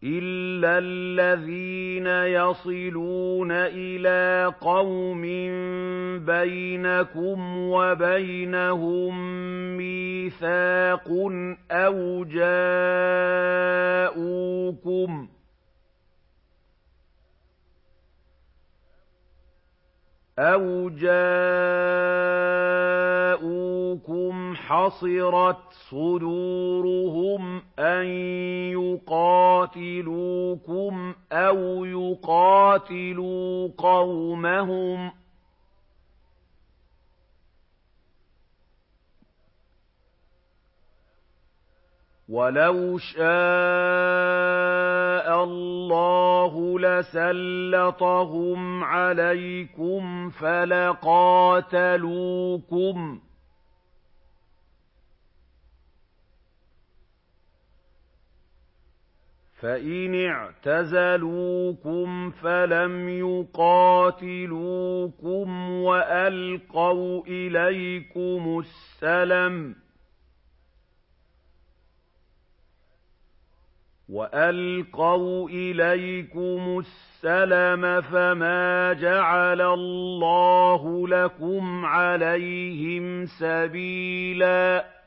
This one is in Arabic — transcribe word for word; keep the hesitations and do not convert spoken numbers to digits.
إِلَّا الَّذِينَ يَصِلُونَ إِلَىٰ قَوْمٍ بَيْنَكُمْ وَبَيْنَهُم مِّيثَاقٌ أَوْ جَاءُوكُمْ أَوْ جَاءُوكُمْ حَصِرَتْ صُدُورُهُمْ أَن يُقَاتِلُوكُمْ أَوْ يُقَاتِلُوا قَوْمَهُمْ ۚ وَلَوْ شَاءَ اللَّهُ لَسَلَّطَهُمْ عَلَيْكُمْ فَلَقَاتَلُوكُمْ ۚ فَإِنِ اعْتَزَلُوكُمْ فَلَمْ يُقَاتِلُوكُمْ وَأَلْقَوْا إِلَيْكُمُ السَّلَمَ وَأَلْقَوْا إِلَيْكُمُ السَّلَمَ فَمَا جَعَلَ اللَّهُ لَكُمْ عَلَيْهِمْ سَبِيلًا